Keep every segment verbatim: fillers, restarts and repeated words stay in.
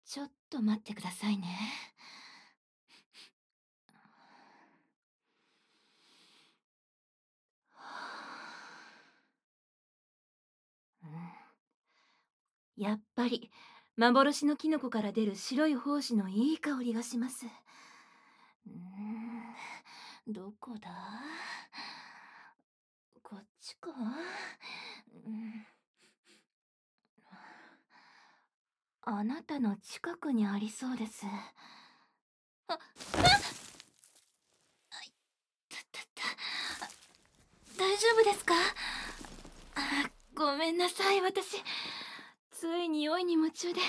ちょっと待ってくださいね。うん、やっぱり幻のキノコから出る白い胞子のいい香りがします。うーん、どこだ？こっちか？うん、あなたの近くにありそうです。あ、あ、たたた、大丈夫ですか？あ、ごめんなさい、私。つい匂いに夢中で。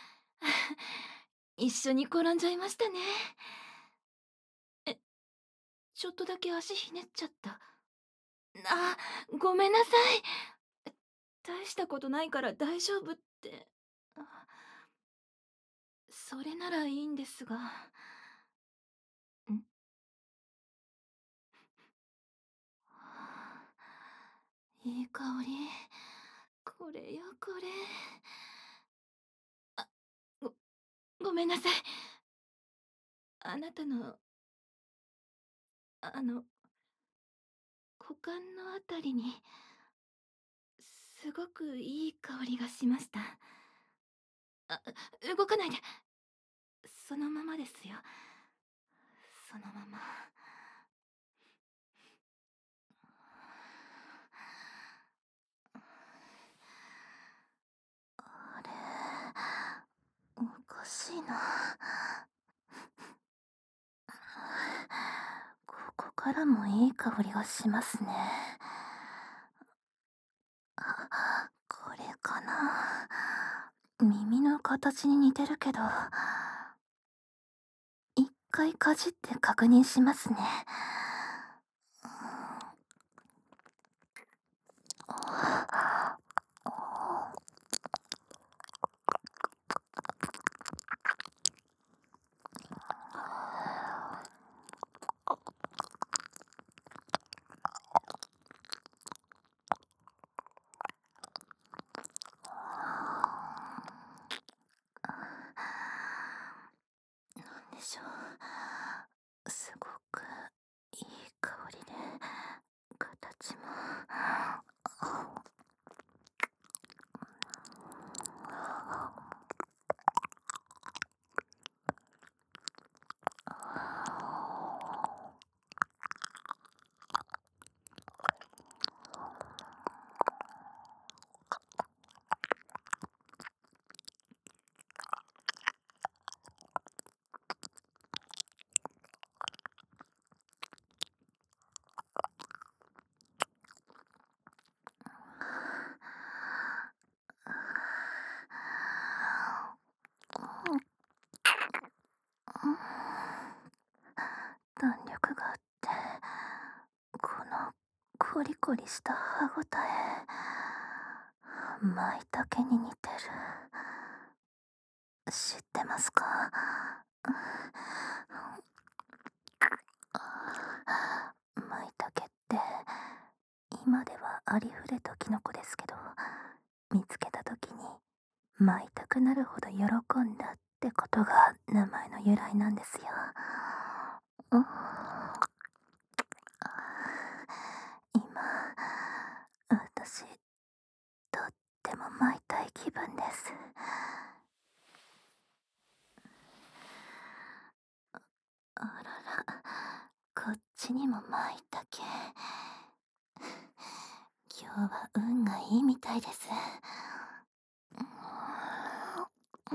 一緒に転んじゃいましたね。え、ちょっとだけ足ひねっちゃった。あ、ごめんなさい。大したことないから大丈夫って。あ、それならいいんですが。ん？いい香り。これよ、これ。あ、ごごめんなさい。あなたの、あの、股間のあたりに、すごくいい香りがしました。あ、動かないで。そのままですよ。そのまま。あれ、おかしいな。ここからもいい香りがしますね。あ、これかな。耳の形に似てるけど、一回かじって確認しますね。なんでしょう。すごくいい香りで、形も。弾力があって、このコリコリした歯ごたえ、舞茸に似てる。知ってますか？舞茸って今ではありふれたキノコですけど、見つけた時に舞いたくなるほど喜んだってことが名前の由来なんですよ。うん、今、私、とっても舞いたい気分です。あらら、こっちにも舞茸。今日は運がいいみたいです。うん、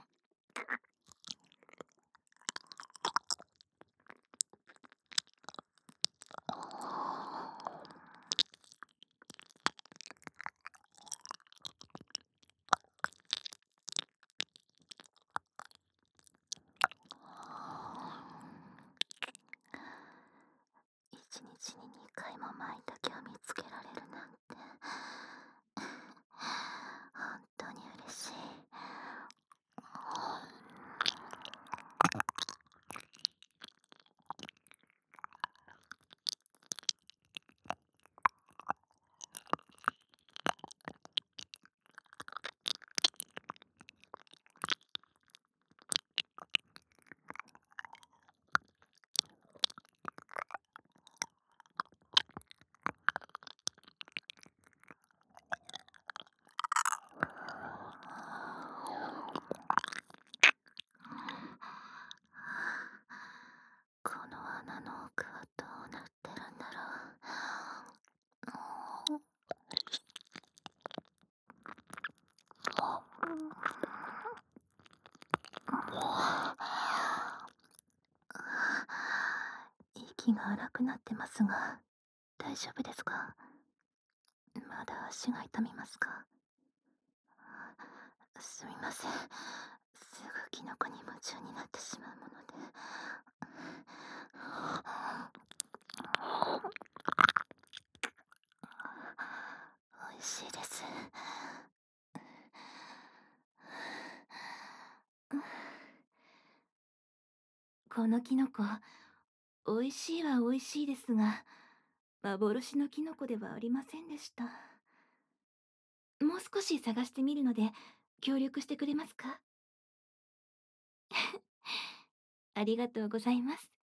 一日ににかいも舞茸を見つけられるなんて、本当に嬉しい。 息が荒くなってますが、大丈夫ですか？まだ足が痛みますか？すみません。すぐキノコに夢中になってしまうもので。美味しいです。このキノコ、美味しいは美味しいですが、幻のキノコではありませんでした。もう少し探してみるので、協力してくれますか？ありがとうございます。